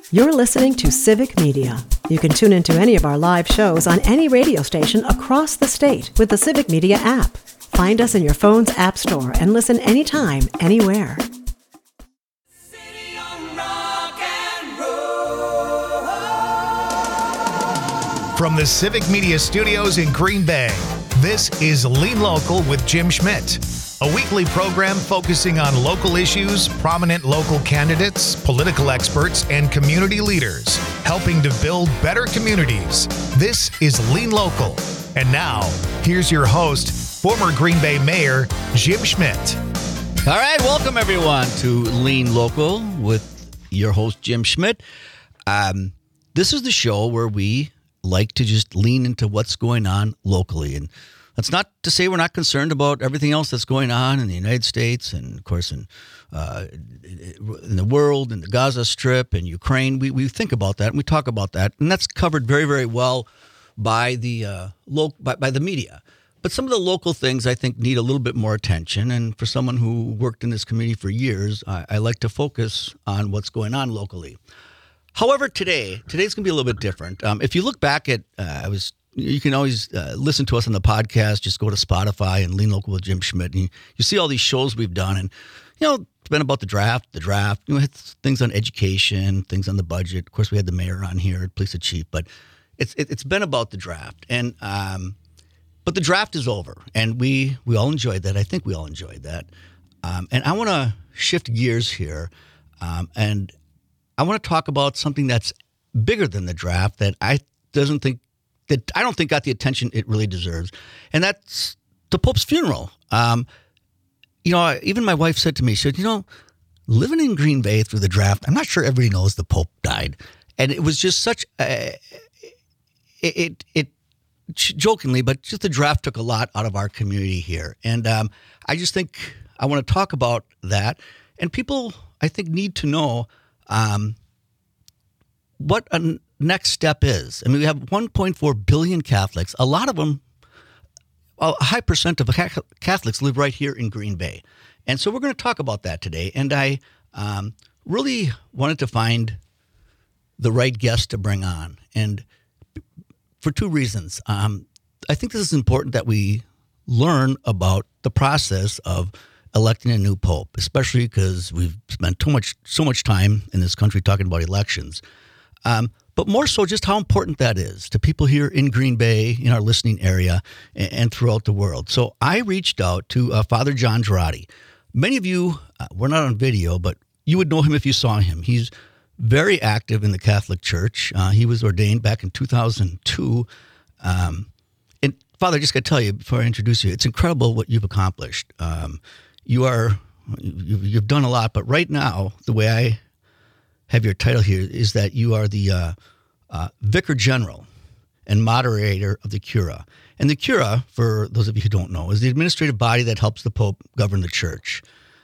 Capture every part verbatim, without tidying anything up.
You're listening to Civic Media. You can tune into any of our live shows on any radio station across the state with the Civic Media app. Find us in your phone's app store and listen anytime, anywhere. From the Civic Media Studios in Green Bay, this is Lean Local with Jim Schmidt, a weekly program focusing on local issues, prominent local candidates, political experts, and community leaders, helping to build better communities. This is Lean Local. And now, here's your host, former Green Bay Mayor, Jim Schmidt. All right, welcome everyone to Lean Local with your host, Jim Schmidt. Um, this is the show where we like to just lean into what's going on locally. And that's not to say we're not concerned about everything else that's going on in the United States and, of course, in uh, in the world, in the Gaza Strip and Ukraine. We we think about that and we talk about that. And that's covered very, very well by the uh, lo- by, by the media. But some of the local things, I think, need a little bit more attention. And for someone who worked in this community for years, I, I like to focus on what's going on locally. However, today, today's going to be a little bit different. Um, if you look back at, uh, I was, you can always uh, listen to us on the podcast. Just go to Spotify and Lean Local with Jim Schmidt, and you, you see all these shows we've done. And you know, it's been about the draft, the draft. You know, it's things on education, things on the budget. Of course, we had the mayor on here, police chief, but it's it, it's been about the draft. And um, but the draft is over, and we we all enjoyed that. I think we all enjoyed that. Um, and I want to shift gears here, um, and I want to talk about something that's bigger than the draft that I doesn't think that I don't think got the attention it really deserves, and that's the Pope's funeral. Um, you know, even my wife said to me, she said, "You know, living in Green Bay through the draft, I'm not sure everybody knows the Pope died," and it was just such a, it, it it jokingly, but just the draft took a lot out of our community here, and um, I just think I want to talk about that, and people I think need to know. Um, what a n- next step is. I mean, we have one point four billion Catholics. A lot of them, a high percent of Catholics live right here in Green Bay. And so we're going to talk about that today. And I um, really wanted to find the right guest to bring on. And for two reasons. Um, I think this is important that we learn about the process of electing a new pope, especially because we've spent too much, so much time in this country talking about elections. Um, but more so just how important that is to people here in Green Bay, in our listening area, and, and throughout the world. So I reached out to uh, Father John Girardi. Many of you, uh, we're not on video, but you would know him if you saw him. He's very active in the Catholic Church. Uh, he was ordained back in two thousand two. Um, and Father, I just got to tell you before I introduce you, it's incredible what you've accomplished. Um, You are, you've done a lot, but right now, the way I have your title here is that you are the uh, uh, Vicar General and moderator of the Cura. And the Cura, for those of you who don't know, is the administrative body that helps the Pope govern the Church.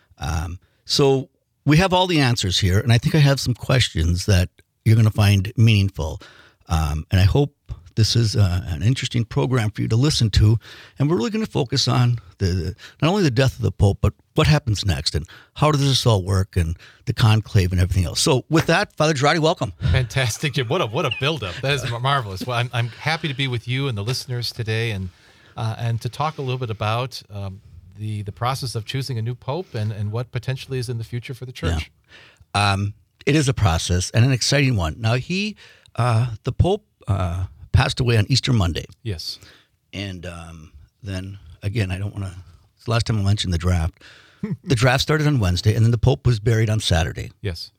Um, so we have all the answers here, and I think I have some questions that you're going to find meaningful. Um, and I hope this is uh, an interesting program for you to listen to, and we're really going to focus on the not only the death of the Pope, but what happens next, and how does this all work, and the conclave, and everything else. So, with that, Father Girardi, welcome. Fantastic, Jim. What a what a build-up. That is marvelous. Well, I'm I'm happy to be with you and the listeners today, and uh, and to talk a little bit about um, the the process of choosing a new Pope and and what potentially is in the future for the Church. Yeah. Um, it is a process and an exciting one. Now, he, uh, the Pope. Uh, passed away on Easter Monday. Yes. And um, then, again, I don't want to, it's the last time I mentioned the draft. The draft started on Wednesday, and then the Pope was buried on Saturday. Yes.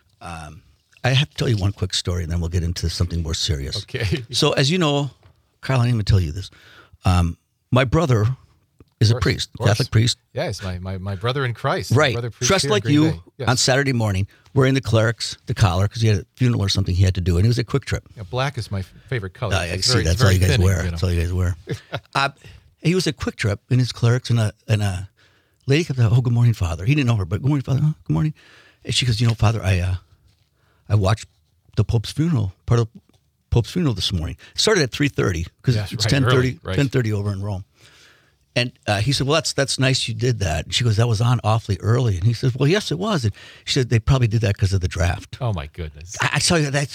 Um, I have to tell you one quick story, and then we'll get into something more serious. Okay. So, as you know, Carl, I didn't even tell you this. Um, my brother is a priest, Catholic priest. Yes, my, my, my brother in Christ. Right. Brother priest Dressed like you yes. on Saturday morning, wearing the clerics, the collar, because he had a funeral or something he had to do, and it was a quick trip. Yeah, black is my favorite color. Uh, I see, very, that's all you guys thinning, wear. You know? That's all you guys wear. uh, he was a quick trip in his clerics, and a, and a lady kept saying, "Oh, good morning, Father." He didn't know her, but "Good morning, Father." Oh, good morning. And she goes, "You know, Father, I uh, I watched the Pope's funeral, part of the Pope's funeral this morning. It started at three thirty, because yes, it's right, ten thirty, right. ten thirty over in Rome. And uh, he said, well, that's that's nice you did that. And she goes, that was on awfully early. And he says, well, yes, it was. And she said, they probably did that because of the draft. Oh, my goodness. I, I saw you. That's...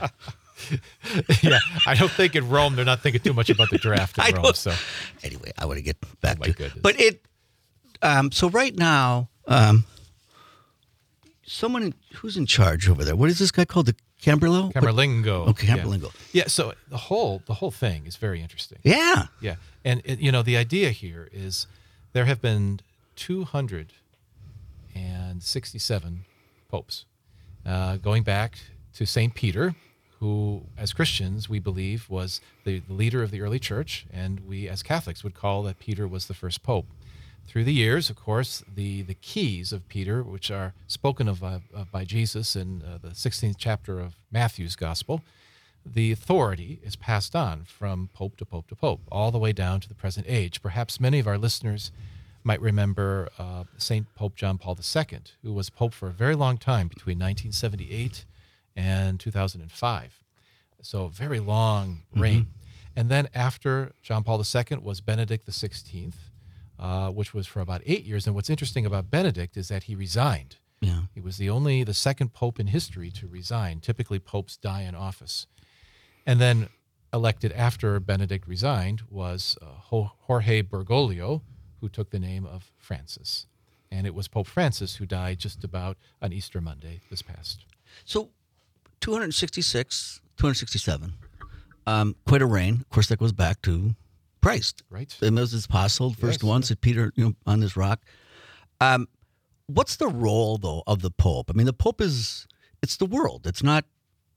Yeah, I don't think in Rome they're not thinking too much about the draft in I Rome. don't- So Anyway, I want to get back Oh, my to goodness. But it, um, so right now, um, someone in, who's in charge over there? What is this guy called? The Camberlo? Camerlingo. Okay, Yeah. Camerlingo. Yeah. So the whole the whole thing is very interesting. Yeah. Yeah, and it, you know the idea here is there have been two hundred sixty-seven popes, uh, going back to Saint Peter, who, as Christians, we believe was the, the leader of the early church, and we, as Catholics, would call that Peter was the first pope. Through the years, of course, the, the keys of Peter, which are spoken of uh, uh, by Jesus in uh, the sixteenth chapter of Matthew's Gospel, the authority is passed on from pope to pope to pope, all the way down to the present age. Perhaps many of our listeners might remember uh, Saint Pope John Paul the Second, who was pope for a very long time, between nineteen seventy-eight and two thousand five. So a very long reign. And then after John Paul the Second was Benedict the sixteenth, uh, which was for about eight years. And what's interesting about Benedict is that he resigned. Yeah. He was the only, the second pope in history to resign. Typically, popes die in office. And then elected after Benedict resigned was uh, Ho- Jorge Bergoglio, who took the name of Francis. And it was Pope Francis who died just about on Easter Monday this past. So two hundred sixty-six, two hundred sixty-seven, um, quite a reign. Of course, that goes back to Christ. Right. The Moses apostle, first Yes, one, yeah. said Peter, you know, on this rock. Um, what's the role, though, of the Pope? I mean, the Pope is, it's the world. It's not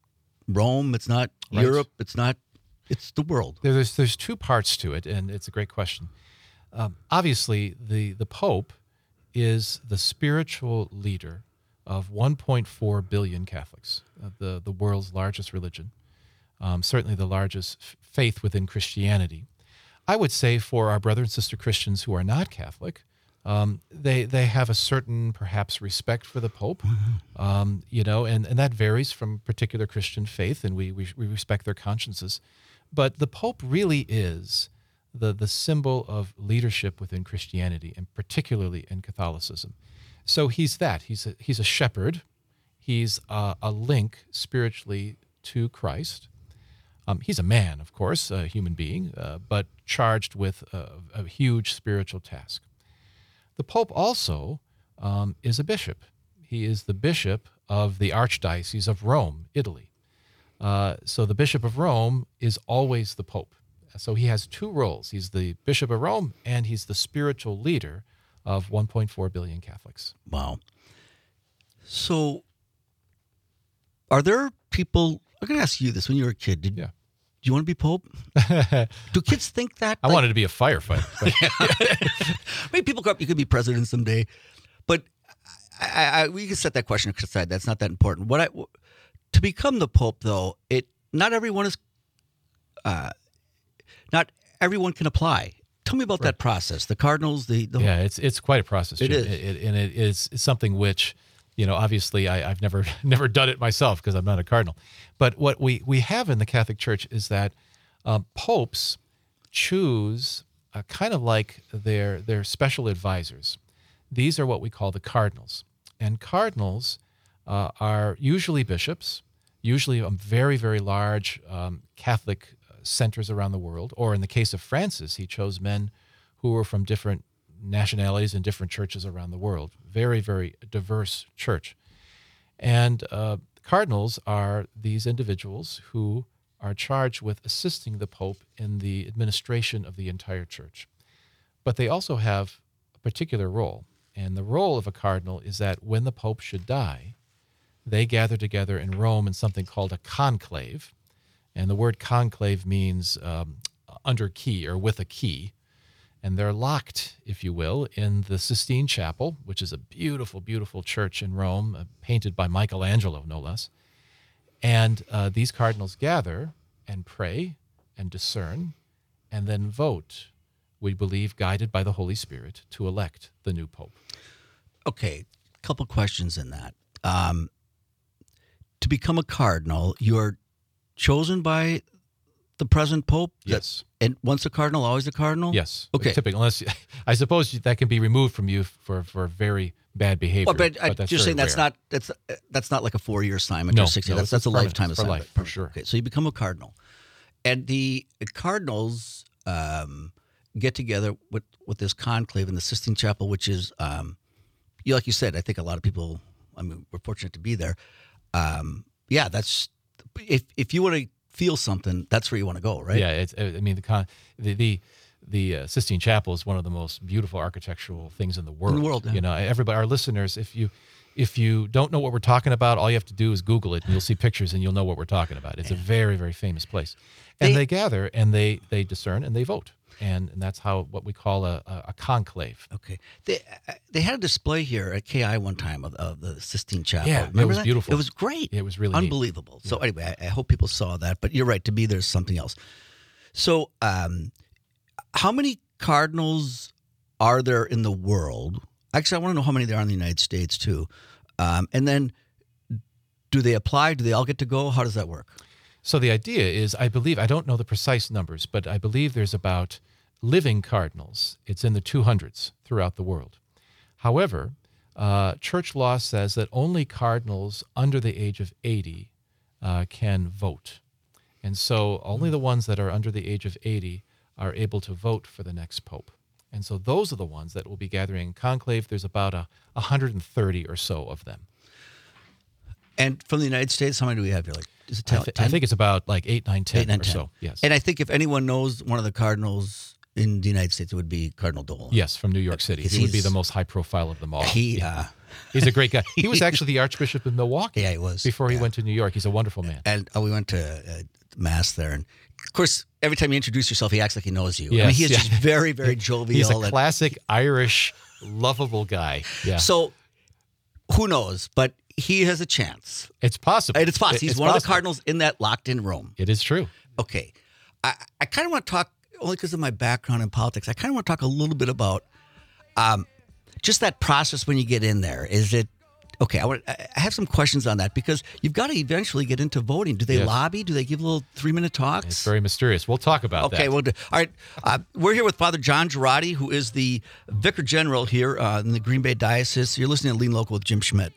Rome. It's not Right. Europe. It's not, it's the world. There- There's there's two parts to it, and it's a great question. Um, obviously, the the Pope is the spiritual leader of one point four billion Catholics, uh, the the world's largest religion, um, certainly the largest f- faith within Christianity. I would say for our brother and sister Christians who are not Catholic, um, they they have a certain perhaps respect for the Pope, um, you know, and, and that varies from particular Christian faith, and we, we we respect their consciences. But the Pope really is the the symbol of leadership within Christianity, and particularly in Catholicism. So he's that. He's a, he's a shepherd. He's a, a link spiritually to Christ. Um, he's a man, of course, a human being, uh, but charged with a, a huge spiritual task. The Pope also um, is a bishop. He is the bishop of the Archdiocese of Rome, Italy. Uh, so the Bishop of Rome is always the Pope. So he has two roles. He's the Bishop of Rome, and he's the spiritual leader of one point four billion Catholics. Wow. So are there people, I'm going to ask you this. When you were a kid, did, Yeah. do you want to be Pope? Do kids think that? I Like, wanted to be a firefighter. But I mean, people grow up, you could be president someday. But I, I, I, we can set that question aside. That's not that important. What I, to become the Pope, though, it not everyone is, uh, not everyone can apply. Tell me about that process. The cardinals, the, the yeah, it's it's quite a process. It Jim. is. It, it- and it is it's something which, you know, obviously I, I've never never done it myself because I'm not a cardinal. But what we, we have in the Catholic Church is that um, popes choose uh, kind of like their their special advisors. These are what we call the cardinals, and cardinals uh, are usually bishops, usually um, very very large um, Catholic centers around the world. Or in the case of Francis, he chose men who were from different nationalities and different churches around the world. Very, very diverse church. And uh, cardinals are these individuals who are charged with assisting the Pope in the administration of the entire church. But they also have a particular role. And the role of a cardinal is that when the Pope should die, they gather together in Rome in something called a conclave. And the word conclave means um, under key or with a key. And they're locked, if you will, in the Sistine Chapel, which is a beautiful, beautiful church in Rome, uh, painted by Michelangelo, no less. And uh, these cardinals gather and pray and discern and then vote, we believe, guided by the Holy Spirit, to elect the new Pope. Okay, a couple questions in that. Um, to become a cardinal, you're chosen by the present Pope? Yes. That, and once a cardinal, always a cardinal? Yes. Okay. Typically, unless I suppose that can be removed from you for, for very bad behavior. Well, but, I, but that's just saying very that's rare. not that's that's not like a four year assignment No, or six years. no, that's that's a it's lifetime permanent. It's for assignment life, for sure. Okay, so you become a cardinal, and the cardinals um, get together with with this conclave in the Sistine Chapel, which is, um, you like you said, I think a lot of people. I mean, we're fortunate to be there. Um, yeah, that's if if you want to feel something, that's where you want to go, right? Yeah, it's. I mean, the con, the the, the uh, Sistine Chapel is one of the most beautiful architectural things in the world. In the world, yeah. You know, everybody, our listeners, if you if you don't know what we're talking about, all you have to do is Google it, and you'll see pictures, and you'll know what we're talking about. It's yeah. a very, very famous place, and they, they gather, and they they discern, and they vote. And, and that's how what we call a, a, a conclave. Okay, they they had a display here at K I one time of, of the Sistine Chapel. Yeah, Remember it was that? beautiful. It was great. It was really unbelievable. Neat. So yeah. anyway, I, I hope people saw that. But you're right. To me, there's something else. So, um, how many cardinals are there in the world? Actually, I want to know how many there are in the United States too. Um, and then, do they apply? Do they all get to go? How does that work? So the idea is, I believe, I don't know the precise numbers, but I believe there's about living cardinals. It's in the two hundreds throughout the world. However, uh, church law says that only cardinals under the age of eighty uh, can vote. And so only the ones that are under the age of eighty are able to vote for the next pope. And so those are the ones that will be gathering in conclave. There's about a one hundred thirty or so of them. And from the United States, how many do we have here? Like, is it ten? I, th- I think it's about like eight, nine, ten eight, nine, or ten. so. Yes. And I think if anyone knows one of the cardinals in the United States, it would be Cardinal Dolan. Yes, from New York City. He would be the most high profile of them all. He, yeah. uh, He's a great guy. He was actually the Archbishop of Milwaukee. Yeah, he was. Before he yeah. went to New York. He's a wonderful man. And uh, we went to uh, Mass there. And, of course, every time you introduce yourself, he acts like he knows you. Yes, I mean, he is yeah. just very, very jovial. He's a and, classic Irish, lovable guy. Yeah. So, who knows? But he has a chance. It's possible. And it's possible. He's it's one possible. of the cardinals in that locked-in room. It is true. Okay. I, I kind of want to talk, only because of my background in politics, I kind of want to talk a little bit about um, just that process when you get in there. Is it, okay, I, want, I have some questions on that because you've got to eventually get into voting. Do they Yes. lobby? Do they give little three-minute talks? It's very mysterious. We'll talk about Okay, that. we'll do. All right, uh, we're here with Father John Girardi, who is the Vicar General here uh, in the Green Bay Diocese. You're listening to Lean Local with Jim Schmidt.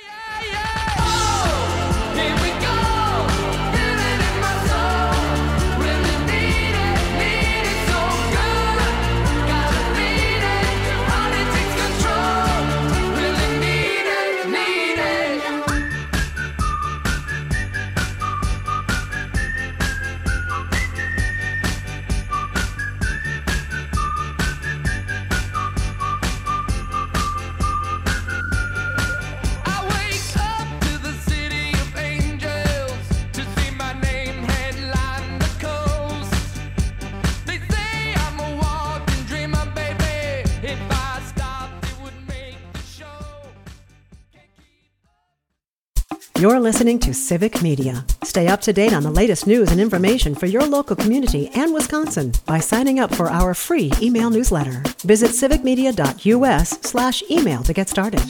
You're listening to Civic Media. Stay up to date on the latest news and information for your local community and Wisconsin by signing up for our free email newsletter. Visit civicmedia.us slash email to get started.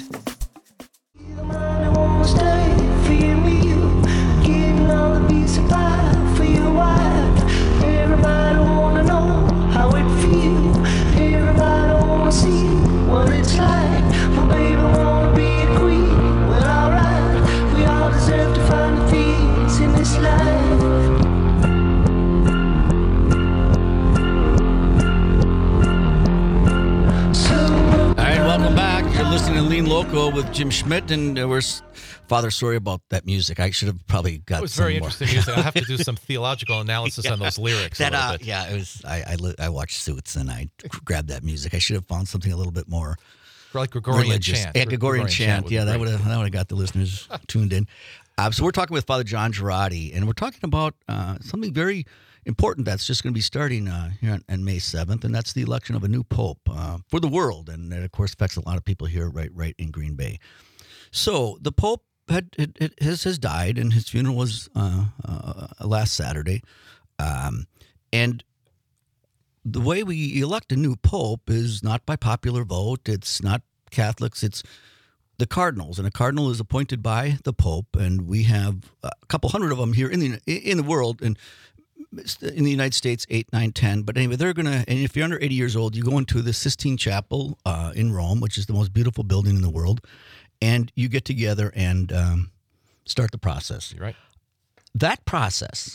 Local with Jim Schmidt, and uh, we're Father. Sorry about that music. I should have probably got. It was some very more. interesting music. I have to do some theological analysis yeah. on those lyrics. That, a little uh, bit. yeah, it was. I I, li- I watched Suits, and I grabbed that music. I should have found something a little bit more like Gregorian religious. chant. Yeah, Gregorian, Gregorian chant. chant yeah, that great. would have that would have got the listeners tuned in. Uh, so we're talking with Father John Girardi, and we're talking about uh, something very important that's just going to be starting uh, here on, on May seventh, and that's the election of a new pope uh, for the world, and it of course affects a lot of people here, right, right in Green Bay. So the pope had, had has has died, and his funeral was uh, uh, last Saturday, um, and the way we elect a new pope is not by popular vote. It's not Catholics. It's the cardinals, and a cardinal is appointed by the pope, and we have a couple hundred of them here in the in the world, and in the United States, eight, nine, ten. But anyway, they're going to, and if you're under eighty years old, you go into the Sistine Chapel uh, in Rome, which is the most beautiful building in the world, and you get together and um, start the process. You're right. That process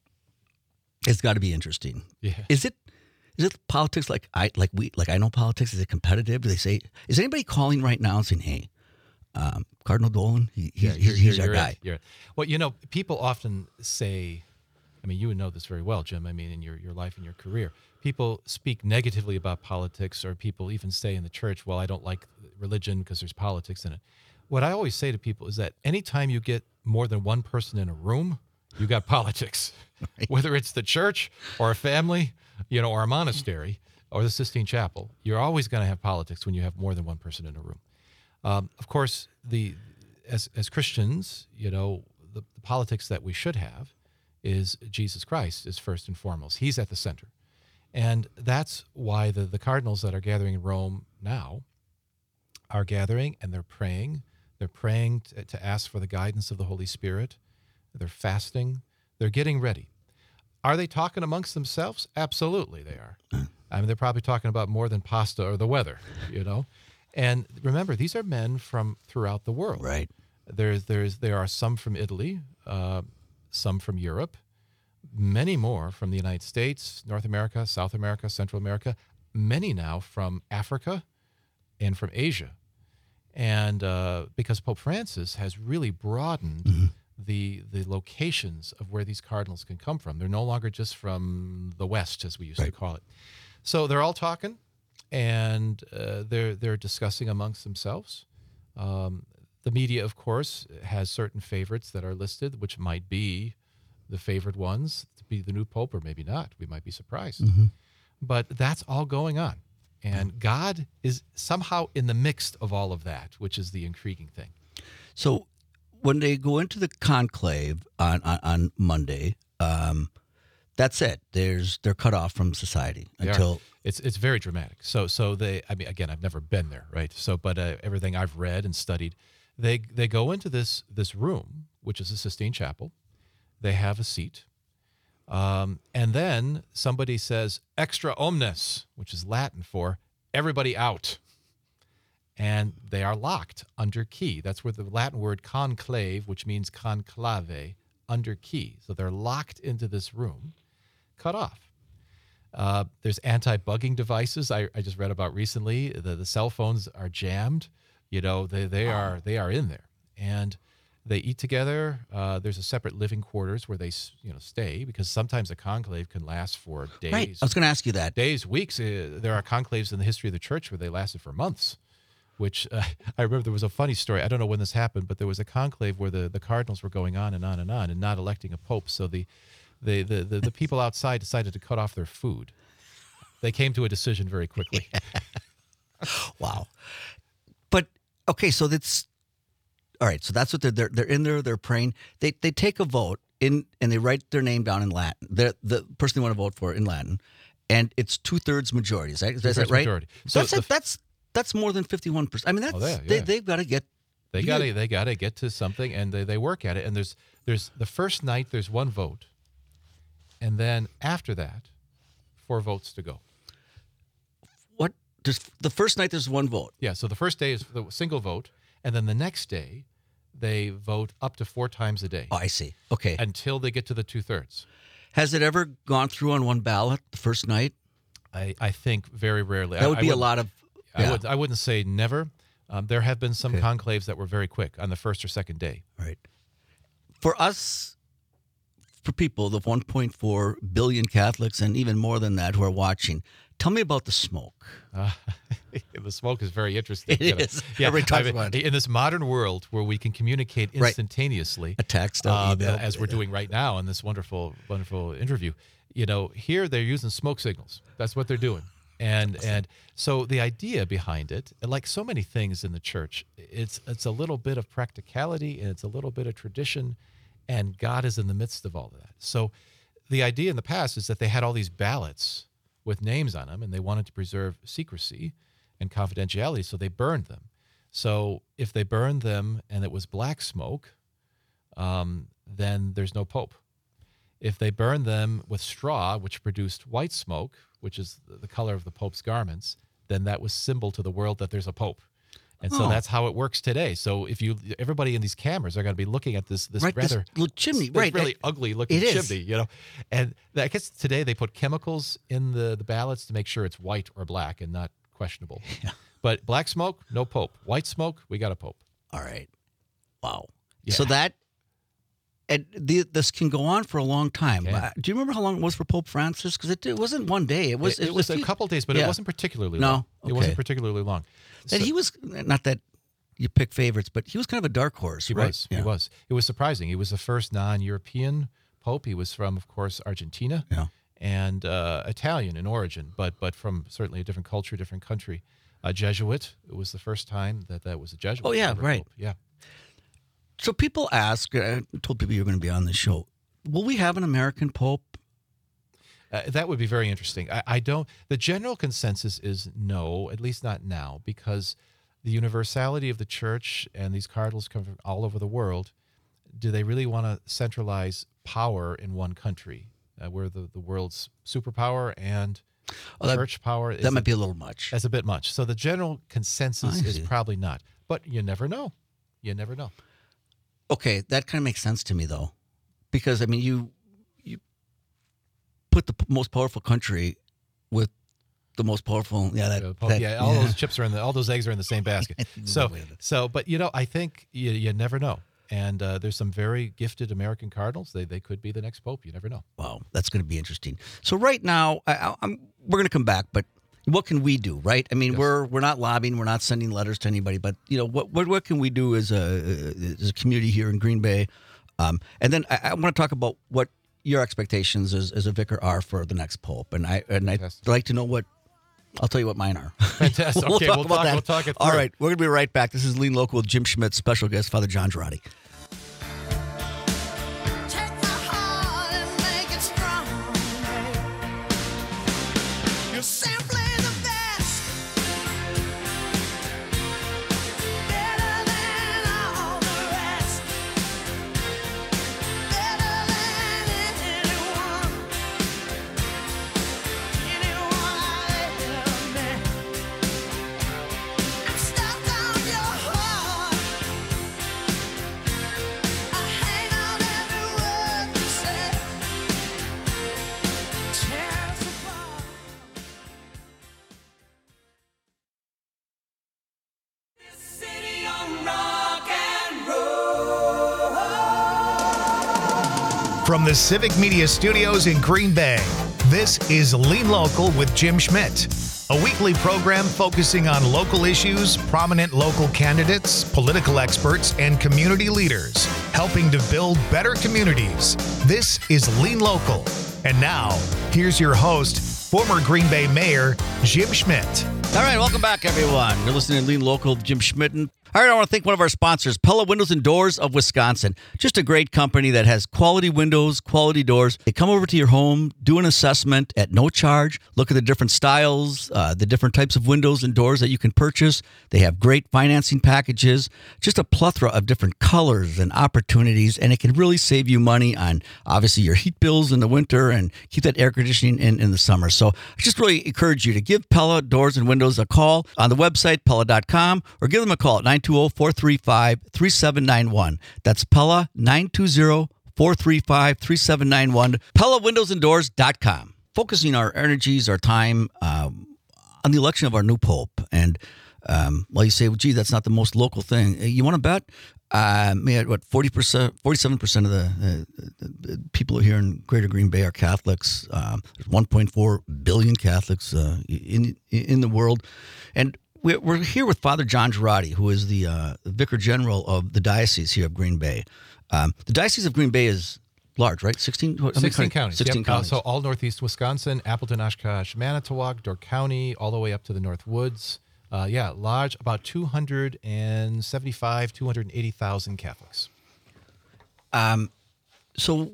has got to be interesting. Yeah. Is it? Is it politics like I like we like I know politics? Is it competitive? Do they say? Is anybody calling right now and saying, "Hey, um, Cardinal Dolan, he, he, Yeah, he's, you're- he's our you're guy"? right, you're right. Well, you know, people often say, I mean, you would know this very well, Jim. I mean, in your, your life and your career, people speak negatively about politics, or people even say in the church, well, I don't like religion because there's politics in it. What I always say to people is that anytime you get more than one person in a room, you got politics. Right. Whether it's the church or a family, you know, or a monastery or the Sistine Chapel, you're always going to have politics when you have more than one person in a room. Um, of course, the as as Christians, you know, the, the politics that we should have is Jesus Christ is first and foremost. He's at the center. And that's why the, the cardinals that are gathering in Rome now are gathering, and they're praying. They're praying to, to ask for the guidance of the Holy Spirit. They're fasting. They're getting ready. Are they talking amongst themselves? Absolutely they are. I mean, they're probably talking about more than pasta or the weather, you know. And remember, these are men from throughout the world. Right. There's, there's, there are some from Italy, uh, some from Europe, many more from the United States, North America, South America, Central America, many now from Africa and from Asia. And uh, because Pope Francis has really broadened mm-hmm. the the locations of where these cardinals can come from. They're no longer just from the West, as we used right. to call it. So they're all talking, and uh, they're they're discussing amongst themselves. Um, the media, of course, has certain favorites that are listed, which might be the favored ones to be the new pope, or maybe not. We might be surprised. Mm-hmm. But that's all going on. And God is somehow in the mix of all of that, which is the intriguing thing. So when they go into the conclave on, on, on Monday, um, that's it. There's they're cut off from society They until are. it's it's very dramatic. So so they I mean again I've never been there, right? So but uh, everything I've read and studied, they they go into this this room, which is the Sistine Chapel. They have a seat. Um, and then somebody says, extra omnes, which is Latin for everybody out. And they are locked under key. That's where the Latin word conclave, which means conclave, under key. So they're locked into this room, cut off. Uh, there's anti-bugging devices I, I just read about recently. The, the cell phones are jammed. You know, they, they are they are in there. And they eat together. Uh, there's a separate living quarters where they, you know, stay, because sometimes a conclave can last for days. Right. I was going to ask you that. Days, weeks. Uh, there are conclaves in the history of the church where they lasted for months. Which uh, I remember there was a funny story. I don't know when this happened, but there was a conclave where the, the cardinals were going on and on and on and not electing a pope. So the the, the, the, the people outside decided to cut off their food. They came to a decision very quickly. Wow. But okay, so that's. All right, so that's what they're, they're they're in there. They're praying. They they take a vote in and they write their name down in Latin. They're, the person they want to vote for in Latin, and it's two thirds majority. Is that, is that right? Majority. So that's, the, a, that's that's more than fifty one percent. I mean, that's oh, yeah, they yeah. they've got to get. They got to they got to get to something, and they, they work at it. And there's there's the first night there's one vote, and then after that, four votes to go. What? There's the first night there's one vote. Yeah. So the first day is the single vote, and then the next day, they vote up to four times a day. Oh, I see. Okay. Until they get to the two thirds. Has it ever gone through on one ballot the first night? I, I think very rarely. That would I, be I a lot of. I, Yeah. would, I wouldn't say never. Um, there have been some Okay. conclaves that were very quick on the first or second day. Right. For us, for people, the one point four billion Catholics and even more than that who are watching, tell me about the smoke. Uh, the smoke is very interesting. It you know. is. Yeah, Everybody talks I mean, about it. in this modern world where we can communicate Right. instantaneously, A text, an uh, email. as we're doing right now in this wonderful, wonderful interview. You know, here they're using smoke signals. That's what they're doing. And and so the idea behind it, like so many things in the church, it's it's a little bit of practicality and it's a little bit of tradition, and God is in the midst of all of that. So the idea in the past is that they had all these ballots with names on them, and they wanted to preserve secrecy and confidentiality, so they burned them. So if they burned them and it was black smoke, um, then there's no pope. If they burned them with straw, which produced white smoke, which is the color of the Pope's garments, then that was symbol to the world that there's a Pope. And so Oh. that's how it works today. So if you, everybody in these cameras are going to be looking at this, this Right, this rather little chimney, this right, really that- ugly looking it is. chimney, you know. And I guess today they put chemicals in the, the ballots to make sure it's white or black and not questionable. Yeah. But black smoke, no Pope. White smoke, we got a Pope. All right. Wow. Yeah. So that, and the, this can go on for a long time. Okay. Uh, do you remember how long it was for Pope Francis? Because it, it wasn't one day. It was. it, it was a couple days, but yeah. it wasn't particularly No? long. It Okay. wasn't particularly long. And So- he was, not that you pick favorites, but he was kind of a dark horse, He right? was. Yeah. He was. It was surprising. He was the first non-European pope. He was from, of course, Argentina Yeah. and uh, Italian in origin, but but from certainly a different culture, different country. A Jesuit. It was the first time that that was a Jesuit. Oh, yeah, ever right. pope. Yeah. So people ask, I told people you're going to be on the show, will we have an American Pope? Uh, that would be very interesting. I, I don't. The general consensus is no, at least not now, because the universality of the church and these cardinals come from all over the world. Do they really want to centralize power in one country? Uh, we're the, the world's superpower, and Oh, that- church power is That might a, be a little much. that's a bit much. So the general consensus I is see. probably not. But you never know. You never know. Okay, that kind of makes sense to me, though, because I mean, you you put the p- most powerful country with the most powerful. Yeah, that. Uh, Pope- that- yeah, all those chips are in the, all those eggs are in the same basket. So, way of it. so, but you know, I think you, you never know. And uh, there's some very gifted American cardinals. They they could be the next pope. You never know. Wow, that's going to be interesting. So right now, I, I, I'm we're going to come back, but what can we do, right? I mean, Yes. we're we're not lobbying, we're not sending letters to anybody, but you know, what what, what can we do as a as a community here in Green Bay? Um, and then I, I want to talk about what your expectations as, as a vicar are for the next pope, and I and I'd Fantastic. like to know what. I'll tell you what mine are. Fantastic. Okay, we'll about talk- that. we'll talk it All through. right, we're going to be right back. This is Lean Local with Jim Schmidt, special guest, Father John Girardi. Take my heart and make it strong. You're simply the best, better than all the rest, better than anyone, anyone I ever met. I'm stuck on your heart. I hang on every word you say. Tear us apart. This city on rock and roll. From the Civic Media Studios in Green Bay, this is Lean Local with Jim Schmidt, a weekly program focusing on local issues, prominent local candidates, political experts, and community leaders, helping to build better communities. This is Lean Local. And now, here's your host, former Green Bay Mayor Jim Schmidt. All right, welcome back, everyone. You're listening to Lean Local with Jim Schmidt. And all right, I want to thank one of our sponsors, Pella Windows and Doors of Wisconsin. Just a great company that has quality windows, quality doors. They come over to your home, do an assessment at no charge, look at the different styles, uh, the different types of windows and doors that you can purchase. They have great financing packages, just a plethora of different colors and opportunities, and it can really save you money on, obviously, your heat bills in the winter and keep that air conditioning in in the summer. So I just really encourage you to give Pella Doors and Windows a call on the website, pella dot com, or give them a call at nine two zero, four three five, three seven nine one. That's Pella, nine two zero, four three five, three seven nine one, pella windows and doors dot com. Focusing our energies, our time um, on the election of our new pope. And um, well, you say, well, gee, that's not the most local thing. You want to bet? Uh, man, what, forty percent, forty-seven percent of the, uh, the people here in Greater Green Bay are Catholics. Um, there's one point four billion Catholics uh, in in the world. And we're, we're here with Father John Girardi, who is the uh, Vicar General of the Diocese here of Green Bay. Um, the Diocese of Green Bay is large, right? sixteen, how many sixteen counties. sixteen Yep. Uh, counties. so all northeast Wisconsin, Appleton, Oshkosh, Manitowoc, Door County, all the way up to the North Woods. Uh, yeah, large, about two hundred seventy-five, two hundred eighty thousand Catholics. So,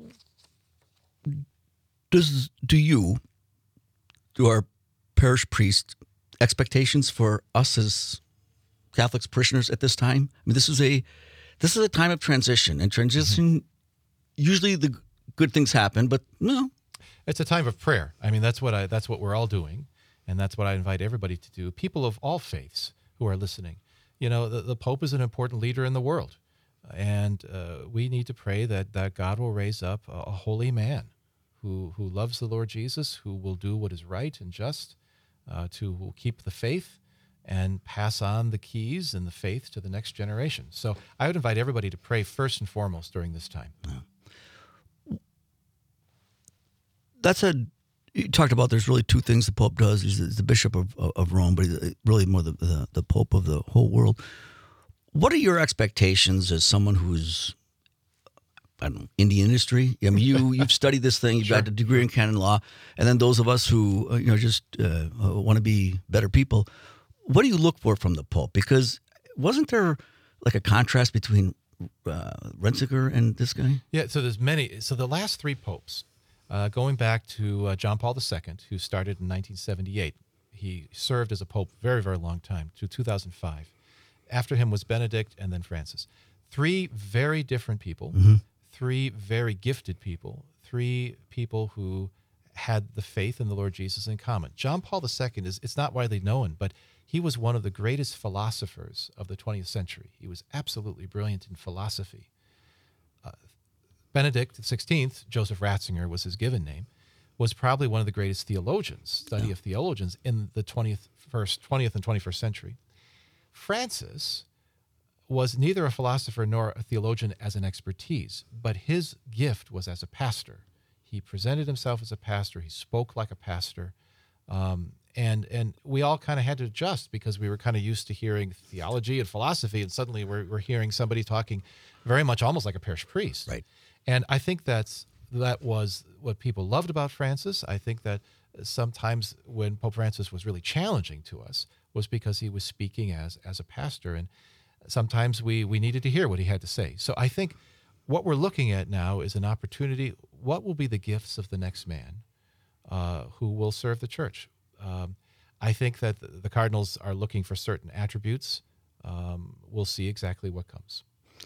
does do you, do our parish priest, expectations for us as Catholics parishioners at this time? I mean, this is a this is a time of transition, and transition usually the good things happen, but no. It's a time of prayer. I mean, that's what I that's what we're all doing, and that's what I invite everybody to do. People of all faiths who are listening. You know, the, the Pope is an important leader in the world, and uh, we need to pray that that God will raise up a, a holy man who who loves the Lord Jesus, who will do what is right and just, uh, to who will keep the faith and pass on the keys and the faith to the next generation. So I would invite everybody to pray first and foremost during this time. That's a, you talked about there's really two things the Pope does. He's the, he's the Bishop of, of Rome, but he's really more the, the, the Pope of the whole world. What are your expectations as someone who's, I don't know, in the industry? I mean, you, you've studied this thing, you've Sure. got a degree in canon law, and then those of us who, uh, you know, just uh, uh, want to be better people. What do you look for from the Pope? Because wasn't there like a contrast between uh, Ratzinger and this guy? Yeah, so there's many. So the last three popes, uh, going back to uh, John Paul the Second, who started in nineteen seventy-eight. He served as a pope very, very long time, to two thousand five. After him was Benedict and then Francis. Three very different people, Mm-hmm. three very gifted people, three people who had the faith in the Lord Jesus in common. John Paul the Second is, it's not widely known, but he was one of the greatest philosophers of the twentieth century. He was absolutely brilliant in philosophy. Uh, Benedict the Sixteenth, Joseph Ratzinger was his given name, was probably one of the greatest theologians, study of theologians in the twentieth, first, twentieth and twenty-first century. Francis was neither a philosopher nor a theologian as an expertise, but his gift was as a pastor. He presented himself as a pastor. He spoke like a pastor. Um, and and we all kind of had to adjust because we were kind of used to hearing theology and philosophy, and suddenly we're, we're hearing somebody talking very much almost like a parish priest. Right. And I think that's that was what people loved about Francis. I think that sometimes when Pope Francis was really challenging to us was because he was speaking as as a pastor, and sometimes we we needed to hear what he had to say. So I think what we're looking at now is an opportunity. What will be the gifts of the next man uh, who will serve the church? Um, I think that the, the cardinals are looking for certain attributes. Um, we'll see exactly what comes.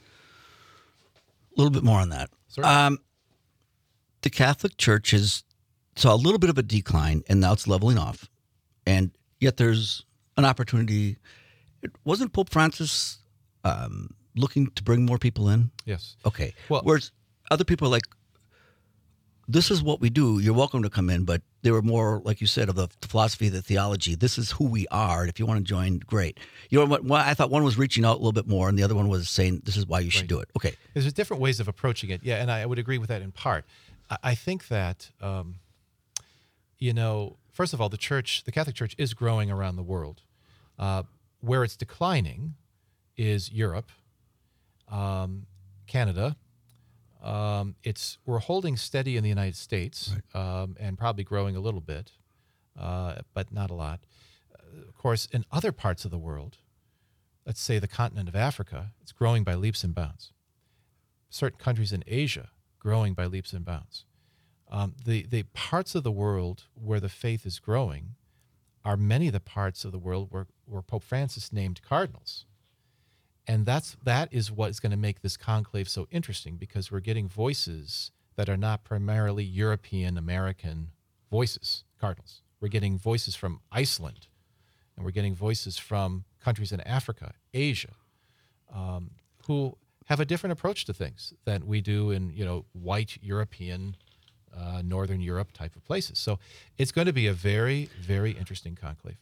A little bit more on that. Certainly. Um, the Catholic Church has saw a little bit of a decline, and now it's leveling off. And yet there's an opportunity. Wasn't Pope Francis um, looking to bring more people in? Yes. Okay. Well- Whereas other people are like, this is what we do. You're welcome to come in. But they were more, like you said, of the philosophy, the theology. This is who we are. And if you want to join, great. You know what? One, I thought one was reaching out a little bit more, and the other one was saying, this is why you should Right. do it. Okay. There's different ways of approaching it. Yeah, and I would agree with that in part. I, I think that, um, you know, first of all, the church, the Catholic Church is growing around the world. Uh, where it's declining is Europe, um, Canada. Um, it's we're holding steady in the United States, um, and probably growing a little bit, uh, but not a lot. Uh, of course, in other parts of the world, let's say the continent of Africa, it's growing by leaps and bounds. Certain countries in Asia growing by leaps and bounds. Um, the the parts of the world where the faith is growing are many of the parts of the world where, where Pope Francis named cardinals. And that's that is what is going to make this conclave so interesting, because we're getting voices that are not primarily European American voices, cardinals. We're getting voices from Iceland, and we're getting voices from countries in Africa, Asia, um, who have a different approach to things than we do in, you know, white European, uh, Northern Europe type of places. So it's going to be a very, very interesting conclave.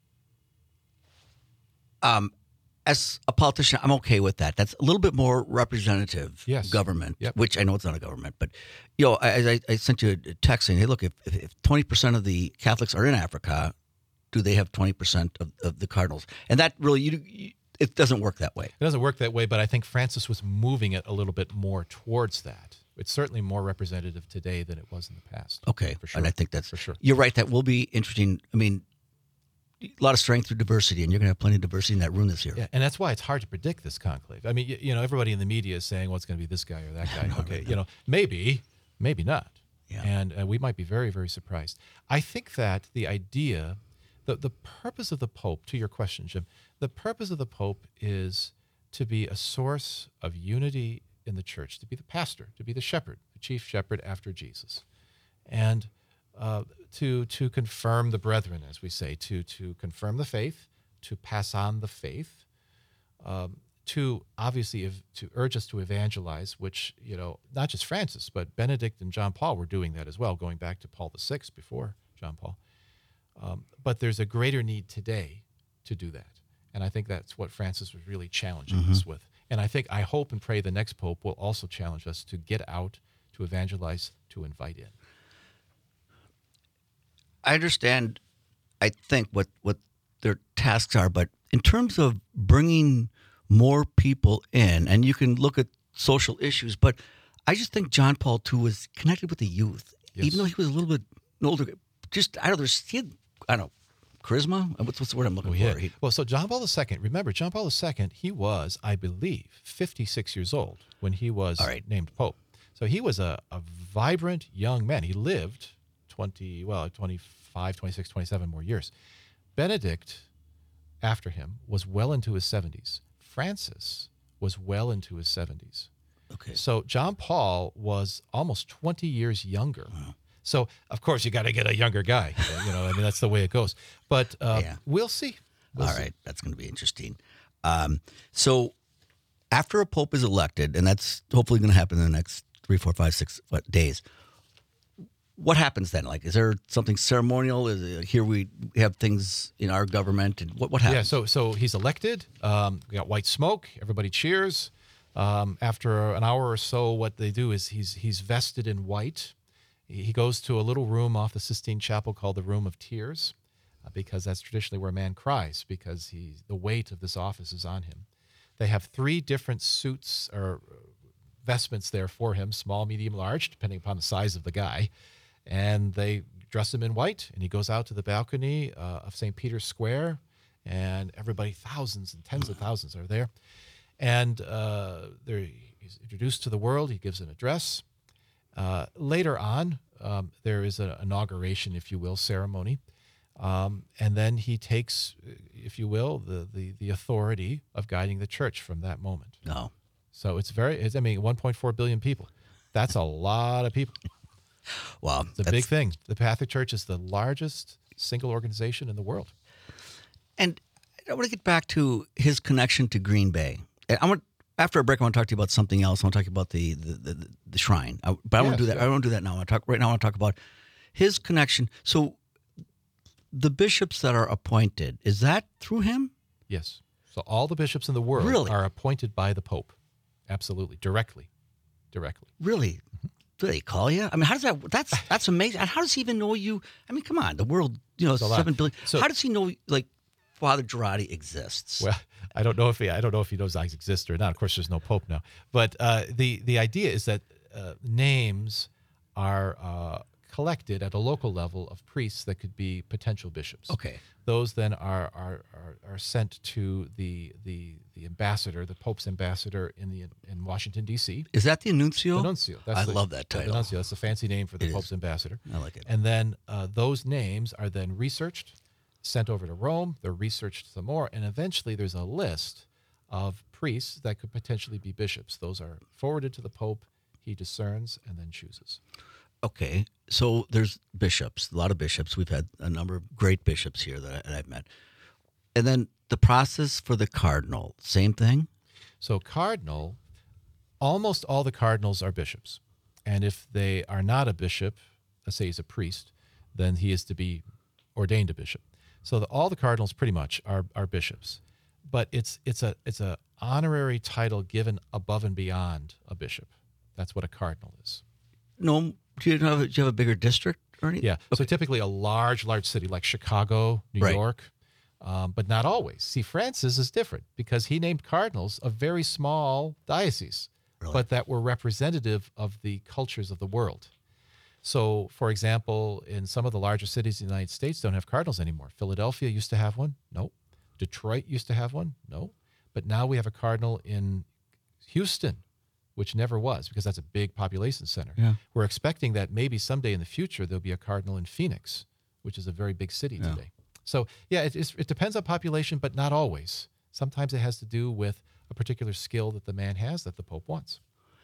Um, as a politician, I'm okay with that. That's a little bit more representative Yes. government, Yep. which I know it's not a government. But, you know, I, I, I sent you a text saying, hey, look, if, if, if twenty percent of the Catholics are in Africa, do they have twenty percent of, of the cardinals? And that really, you, you, it doesn't work that way. It doesn't work that way, but I think Francis was moving it a little bit more towards that. It's certainly more representative today than it was in the past. Okay. For sure. And I think that's, For sure. You're right. That will be interesting. I mean, a lot of strength through diversity, and you're going to have plenty of diversity in that room this year. Yeah, and that's why it's hard to predict this conclave. I mean, you, you know, everybody in the media is saying, well, it's going to be this guy or that guy. Okay, you know, maybe, maybe not. Yeah. And uh, we might be very, very surprised. I think that the idea, the, the purpose of the Pope, to your question, Jim, the purpose of the Pope is to be a source of unity in the church, to be the pastor, to be the shepherd, the chief shepherd after Jesus. And uh, to to confirm the brethren, as we say, to to confirm the faith, to pass on the faith, um, to obviously ev- to urge us to evangelize, which, you know, not just Francis, but Benedict and John Paul were doing that as well, going back to Paul the Sixth before John Paul. Um, but there's a greater need today to do that. And I think that's what Francis was really challenging us with. And I think, I hope and pray the next Pope will also challenge us to get out, to evangelize, to invite in. I understand, I think, what, what their tasks are, but in terms of bringing more people in, and you can look at social issues, but I just think John Paul the Second was connected with the youth, Yes. even though he was a little bit older. Just, I don't know, there's, he had, I don't know, charisma? What's, what's the word I'm looking Oh, yeah. for? He- Well, so John Paul the Second, remember, John Paul the Second, he was, I believe, fifty-six years old when he was All right. named Pope. So he was a, a vibrant young man. He lived twenty, well, twenty-five, twenty-six, twenty-seven more years. Benedict, after him, was well into his seventies. Francis was well into his seventies. okay. So John Paul was almost twenty years younger. So, of course, you got to get a younger guy. You know, I mean, that's the way it goes. But uh, Yeah. we'll see. We'll All see. right, that's going to be interesting. Um, so, after a pope is elected, and that's hopefully going to happen in the next three, four, five, six what, days. What happens then? Like, is there something ceremonial? Is it, here we have things in our government, and what what happens? Yeah, so so he's elected. Um, we got white smoke. Everybody cheers. Um, after an hour or so, what they do is he's he's vested in white. He he goes to a little room off the Sistine Chapel called the Room of Tears, uh, because that's traditionally where a man cries, because he the weight of this office is on him. They have three different suits or vestments there for him: small, medium, large, depending upon the size of the guy. And they dress him in white, and he goes out to the balcony uh, of Saint Peter's Square, and everybody, thousands and tens of thousands, are there. And uh, there, he's introduced to the world. He gives an address. Uh, later on, um, there is an inauguration, if you will, ceremony. Um, and then he takes, if you will, the, the, the authority of guiding the church from that moment. No. So it's very, it's, I mean, one point four billion people. That's a lot of people. Wow. It's a big thing. The Catholic Church is the largest single organization in the world. And I want to get back to his connection to Green Bay. And I want after a break, I want to talk to you about something else. I want to talk about the the, the, the shrine. I, but I want to Yes, do that. yeah. I don't want to do that now. I want to talk right now. I want to talk about his connection. So, the bishops that are appointed, is that through him? Yes. So all the bishops in the world Really? are appointed by the Pope. Absolutely. Directly. Directly. Really? Do they call you? I mean, how does that? That's that's amazing. And how does he even know you? I mean, come on, the world, you know, a lot. seven billion. So- how does he know like Father Girardi exists? Well, I don't know if he I don't know if he knows I exist or not. Of course, there's no Pope now. But uh, the the idea is that uh, names are uh, collected at a local level of priests that could be potential bishops. Okay. Those then are are, are, are sent to the, the the ambassador, the Pope's ambassador in the in Washington D C. Is that the nuncio? The nuncio. I the, love that the title. nuncio. That's the fancy name for the It is. Pope's ambassador. I like it. And then uh, those names are then researched, sent over to Rome. They're researched some more, and eventually there's a list of priests that could potentially be bishops. Those are forwarded to the Pope. He discerns and then chooses. Okay, so there's bishops, a lot of bishops. We've had a number of great bishops here that, I, that I've met. And then the process for the cardinal, same thing? So cardinal, almost all the cardinals are bishops. And if they are not a bishop, let's say he's a priest, then he is to be ordained a bishop. So the, all the cardinals pretty much are, are bishops. But it's it's a it's a honorary title given above and beyond a bishop. That's what a cardinal is. No, do you have, do you have a bigger district or anything? Yeah. So typically a large, large city like Chicago, New Right. York, um, but not always. See, Francis is different because he named cardinals of very small dioceses, Really? but that were representative of the cultures of the world. So, for example, in some of the larger cities in the United States don't have cardinals anymore. Philadelphia used to have one. No. Detroit used to have one. No. But now we have a cardinal in Houston, which never was because that's a big population center. Yeah. We're expecting that maybe someday in the future there'll be a cardinal in Phoenix, which is a very big city Yeah. today. So, yeah, it, it's, it depends on population, but not always. Sometimes it has to do with a particular skill that the man has that the Pope wants.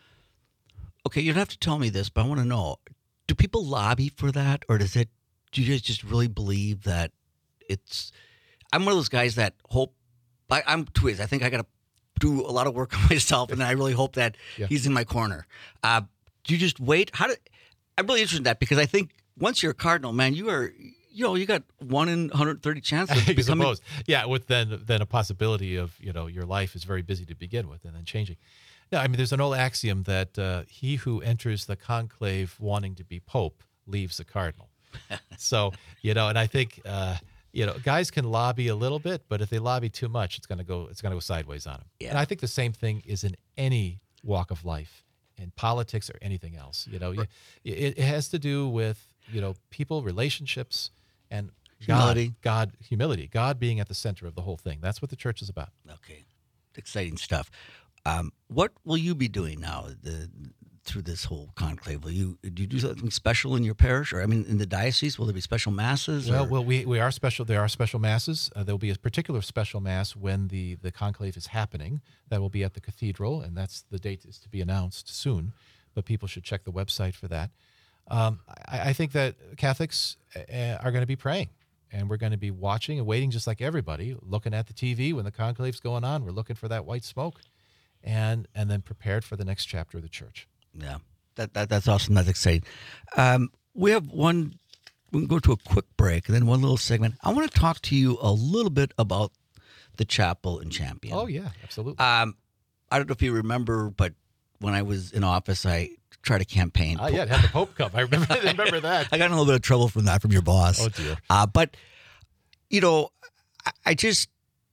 okay, you don't have to tell me this, but I want to know: do people lobby for that, or does it? Do you guys just really believe that it's? I'm one of those guys that hope. I, I'm two ways. I think I got to do a lot of work on myself, and I really hope that Yeah. he's in my corner. Uh, do you just wait? How do? I'm really interested in that because I think once you're a Cardinal, man, you are. You know, you got one in one hundred thirty chance of I becoming. suppose. Yeah, with then then a possibility of, you know, your life is very busy to begin with and then changing. No, I mean, there's an old axiom that uh, he who enters the conclave wanting to be pope leaves the cardinal. So, you know, and I think, uh, you know, guys can lobby a little bit, but if they lobby too much, it's going to go it's going to go sideways on them. Yeah. And I think the same thing is in any walk of life, in politics or anything else. You know, you, it, it has to do with, you know, people, relationships, and Humility. God, God, humility, God being at the center of the whole thing. That's what the church is about. Okay, exciting stuff. Um, what will you be doing now the, through this whole conclave? Will you do you do something special in your parish, or I mean, in the diocese? Will there be special masses? Well, or? well, we, we are special. There are special masses. Uh, there will be a particular special mass when the, the conclave is happening. That will be at the cathedral, and that's the date is to be announced soon. But people should check the website for that. Um, I, I think that Catholics uh, are going to be praying, and we're going to be watching and waiting, just like everybody, looking at the T V when the conclave's going on. We're looking for that white smoke, and and then prepared for the next chapter of the church. Yeah, that, that that's awesome. That's exciting. Um, we have one. We can go to a quick break, and then one little segment. I want to talk to you a little bit about the chapel in Champion. Oh yeah, absolutely. Um, I don't know if you remember, but when I was in office, I tried to campaign. Oh yeah, have the Pope come. I remember. I remember that. I got in a little bit of trouble from that from your boss. Oh dear. Uh, but you know, I, I just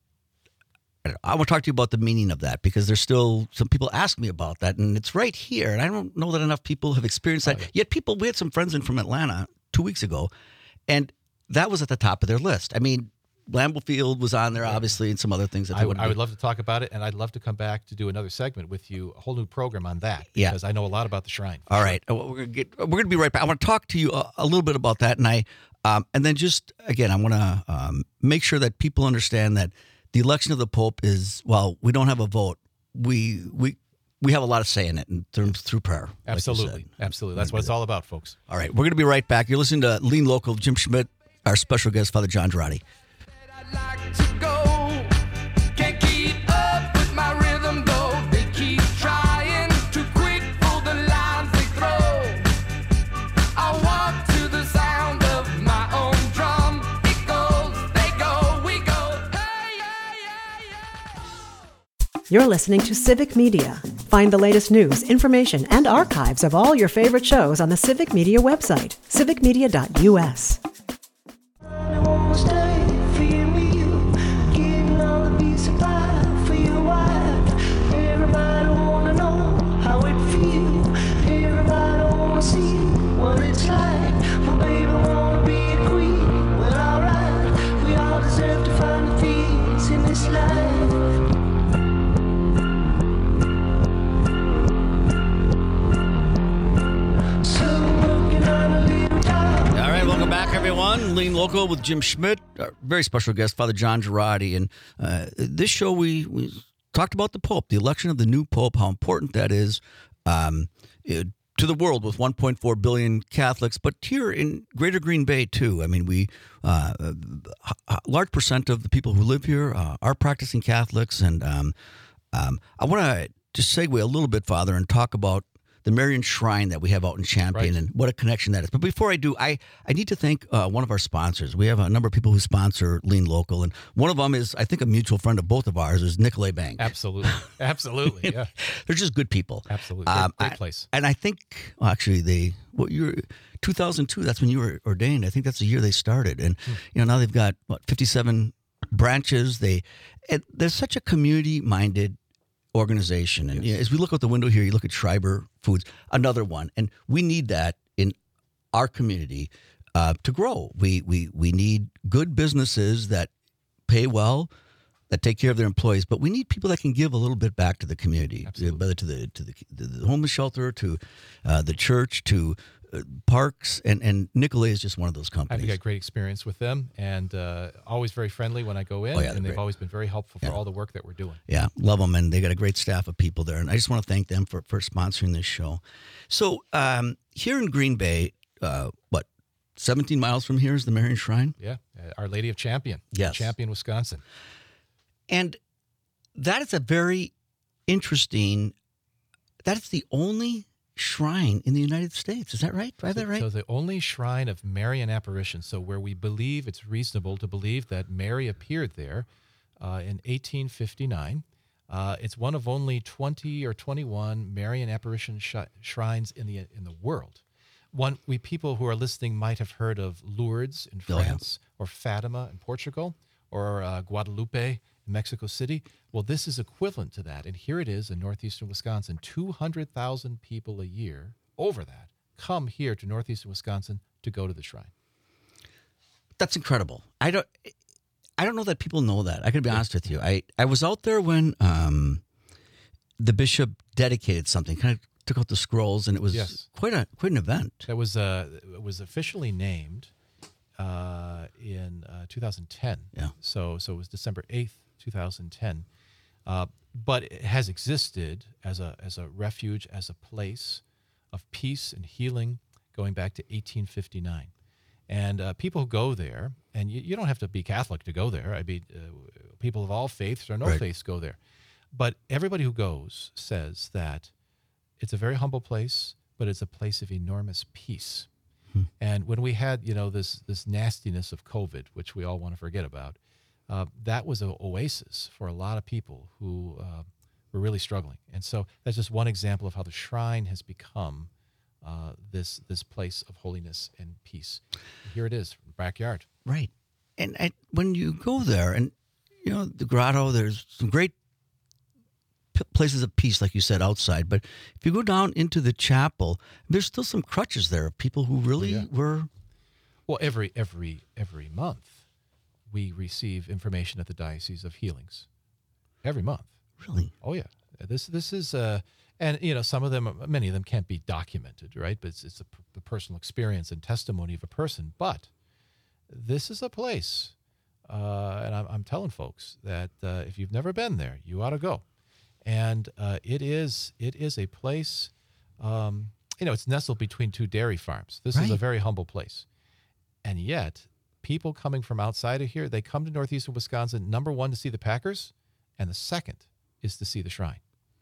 I, don't know, I want to talk to you about the meaning of that because there's still some people ask me about that, and it's right here, and I don't know that enough people have experienced that. Oh, yeah. Yet people, we had some friends in from Atlanta two weeks ago, and that was at the top of their list. I mean, Lambeau Field was on there, obviously, and some other things that they I, would I would love to talk about it, and I'd love to come back to do another segment with you, a whole new program on that, Yeah. because I know a lot about the shrine. All right, Uh, we're gonna get. We're gonna be right back. I want to talk to you a, a little bit about that, and I, um, and then just again, I want to um, make sure that people understand that the election of the Pope is, well, we don't have a vote. We we we have a lot of say in it in terms through prayer. like you Absolutely, said. absolutely. That's what it's all about, folks. All right, we're gonna be right back. You're listening to Lean Local. Jim Schmidt, our special guest, Father John Girardi. I'd like to go. Can't keep up with my rhythm though. They keep trying, too quick for the lines they throw. I walk to the sound of my own drum. It goes, they go, we go. Hey, yeah, yeah, yeah. You're listening to Civic Media. Find the latest news, information, and archives of all your favorite shows on the Civic Media website, civic media dot u s. I won't stay for you and you, getting all the peace of pie for your wife. Everybody wanna know how it feels. Everybody wanna see what it's like. Well, baby, wanna be a queen. Well, alright, we all deserve to find the things in this life. So working on a little job. All right, welcome back, everyone. Lean Local with Jim Schmidt, our very special guest, Father John Girardi. And uh, this show, we, we talked about the Pope, the election of the new Pope, how important that is um, it, to the world with one point four billion Catholics, but here in Greater Green Bay, too. I mean, we uh, a large percent of the people who live here uh, are practicing Catholics. And um, um, I want to just segue a little bit, Father, and talk about the Marian Shrine that we have out in Champion Right. and what a connection that is. But before I do, I, I need to thank uh, one of our sponsors. We have a number of people who sponsor Lean Local, and one of them is, I think, a mutual friend of both of ours, is Nicolay Bank. Absolutely, absolutely, yeah, They're just good people. absolutely. Great, Um, great I- place. And I think, well, actually, they, what you were, two thousand two, that's when you were ordained. I think that's the year they started. And, Hmm. you know, now they've got, what, fifty-seven branches. They, and they're such a community-minded organization. And you know, as we look out the window here, you look at Schreiber Foods, another one. And we need that in our community uh, to grow. We, we, we need good businesses that pay well, that take care of their employees, but we need people that can give a little bit back to the community, Absolutely. whether to the to the, the homeless shelter, to uh, the church, to uh, parks, and, and Nicolay is just one of those I've companies. got great experience with them, and uh, always very friendly when I go in, Oh, yeah, and they're they've great. always been very helpful for Yeah. all the work that we're doing. Yeah, love them, and they got a great staff of people there, and I just want to thank them for, for sponsoring this show. So um, here in Green Bay, uh, what, seventeen miles from here is the Marian Shrine? Yeah, uh, Our Lady of Champion, Yes. Champion, Wisconsin. And that is a very interesting, that is the only shrine in the United States. Is that right? Do I have that right? So the only shrine of Marian apparition, so where we believe it's reasonable to believe that Mary appeared there uh, in eighteen fifty-nine. Uh, it's one of only twenty or twenty-one Marian apparition sh- shrines in the in the world. One we people who are listening might have heard of Lourdes in Oh, yeah. France, or Fatima in Portugal, or uh, Guadalupe in Mexico City. Well, this is equivalent to that, and here it is in northeastern Wisconsin. Two hundred thousand people a year, over that, come here to northeastern Wisconsin to go to the shrine. That's incredible. I don't I don't know that people know that. I can be honest with you. I, I was out there when um, the bishop dedicated something, kind of took out the scrolls, and it was Yes. quite a quite an event. That was uh, it was officially named uh, in uh, two thousand ten. Yeah. So so it was December eighth, two thousand ten. Uh, but it has existed as a as a refuge, as a place of peace and healing, going back to eighteen fifty-nine. And uh, people who go there, and you, you don't have to be Catholic to go there. I mean, uh, people of all faiths or no Right. faiths go there. But everybody who goes says that it's a very humble place, but it's a place of enormous peace. And when we had, you know, this this nastiness of COVID, which we all want to forget about, uh, that was an oasis for a lot of people who uh, were really struggling. And so that's just one example of how the shrine has become uh, this this place of holiness and peace. And here it is, backyard. Right. And I, when you go there, and, you know, the grotto, there's some great p- places of peace, like you said, outside. But if you go down into the chapel, there's still some crutches there of people who really Oh, yeah. were. Well, every every every month, we receive information at the Diocese of Healings. Every month. Really? Oh yeah, this this is uh, and you know some of them, many of them can't be documented, right? But it's, it's a, p- the personal experience and testimony of a person. But this is a place, uh, and I'm, I'm telling folks that uh, if you've never been there, you ought to go. And uh, it is it is a place, um, you know, it's nestled between two dairy farms. This is a Right. very humble place, and yet people coming from outside of here, they come to northeastern Wisconsin, number one, to see the Packers, and the second is to see the shrine.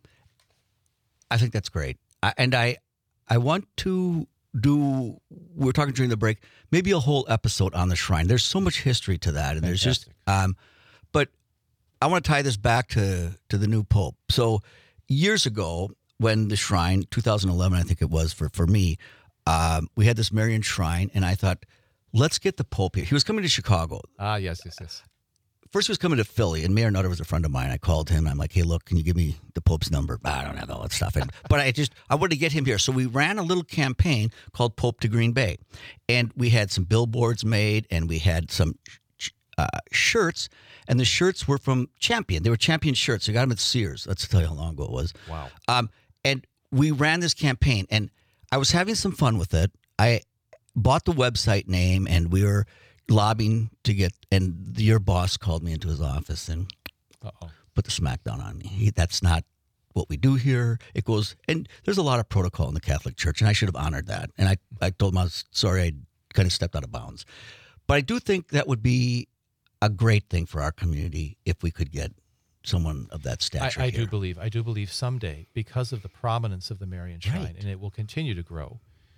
I think that's great. I, and I, I want to do. We were talking during the break. Maybe a whole episode on the shrine. There's so much history to that, and there's just. Um, but I want to tie this back to to the new pope. So years ago, when the shrine, two thousand eleven, I think it was for for me, um, we had this Marian shrine, and I thought, let's get the pope here. He was coming to Chicago. Ah, yes, yes, yes. First, he was coming to Philly, and Mayor Nutter was a friend of mine. I called him. I'm like, hey, look, can you give me the Pope's number? I don't have all that stuff. And, but I just, I wanted to get him here. So we ran a little campaign called Pope to Green Bay. And we had some billboards made, and we had some uh, shirts. And the shirts were from Champion. They were Champion shirts. I got them at Sears. Let's tell you how long ago it was. Wow. Um, and we ran this campaign, and I was having some fun with it. I bought the website name, and we were lobbying to get, and your boss called me into his office and Uh-oh. put the smackdown on me. He, that's not what we do here. It goes, and there's a lot of protocol in the Catholic Church, and I should have honored that. And I, I told him I was sorry, I kind of stepped out of bounds. But I do think that would be a great thing for our community if we could get someone of that I, stature I here. do believe, I do believe someday, because of the prominence of the Marian Shrine, Right. and it will continue to grow,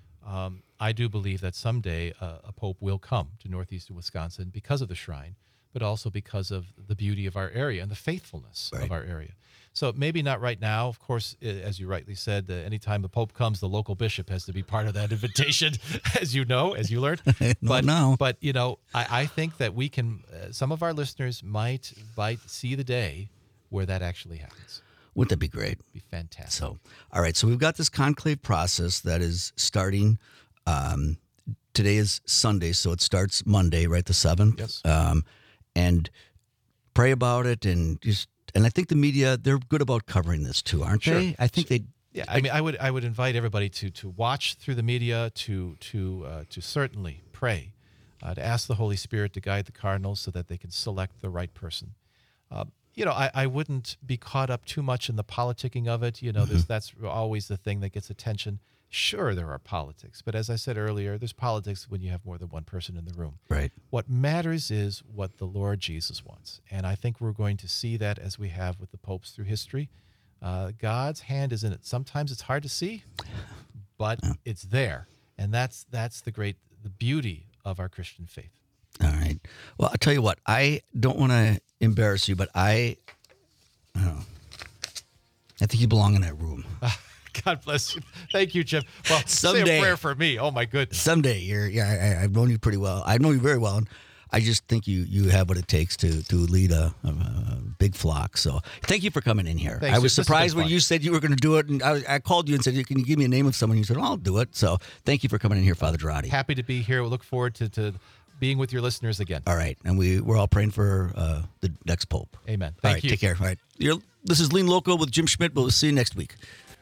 um, I do believe that someday uh, a pope will come to northeastern Wisconsin because of the shrine, but also because of the beauty of our area and the faithfulness Right. of our area. So maybe not right now. Of course, i- as you rightly said, uh, anytime the pope comes, the local bishop has to be part of that invitation, as you know, as you learned. Not but now. But you know, I, I think that we can. Uh, some of our listeners might might see the day where that actually happens. Wouldn't that be great? It'd be fantastic. So, all right. So we've got this conclave process that is starting. Um, today is Sunday, so it starts Monday, right? The seventh. Yes. Um, and pray about it, and just and I think the media, they're good about covering this too, aren't Sure. they? I think they Yeah, I mean, I would I would invite everybody to to watch through the media, to to uh, to certainly pray, uh, to ask the Holy Spirit to guide the Cardinals so that they can select the right person. Uh, you know, I, I wouldn't be caught up too much in the politicking of it. You know, there's, that's always the thing that gets attention. Sure, there are politics, but as I said earlier, there's politics when you have more than one person in the room. Right. What matters is what the Lord Jesus wants, and I think we're going to see that as we have with the popes through history. Uh, God's hand is in it. Sometimes it's hard to see, but yeah. it's there, and that's that's the great the beauty of our Christian faith. All right. Well, I'll tell you what. I don't want to embarrass you, but I, I don't know. I think you belong in that room. God bless you. Thank you, Jim. Well, someday, say a prayer for me. Oh my goodness. Someday, you're. Yeah, I, I've known you pretty well. I know you very well. And I just think you you have what it takes to to lead a, a, a big flock. So thank you for coming in here. Thanks, I was this surprised when you said you were going to do it, and I, I called you and said, "Can you give me a name of someone?" You said, "Oh, I'll do it." So thank you for coming in here, Father Girardi. Happy to be here. We look forward to, to being with your listeners again. All right, and we we're all praying for uh, the next pope. Amen. Thank all right, you. Take care. All right, You're, this is Lean Local with Jim Schmidt. We'll see you next week.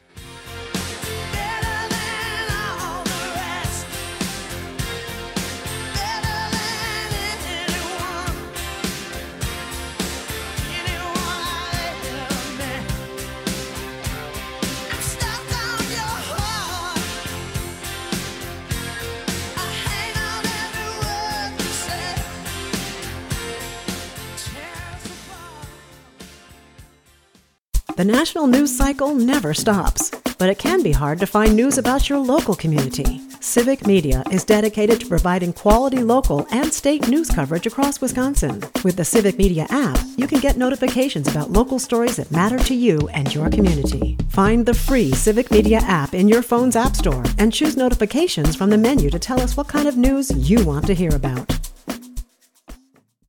The national news cycle never stops, but it can be hard to find news about your local community. Civic Media is dedicated to providing quality local and state news coverage across Wisconsin. With the Civic Media app, you can get notifications about local stories that matter to you and your community. Find the free Civic Media app in your phone's app store and choose notifications from the menu to tell us what kind of news you want to hear about.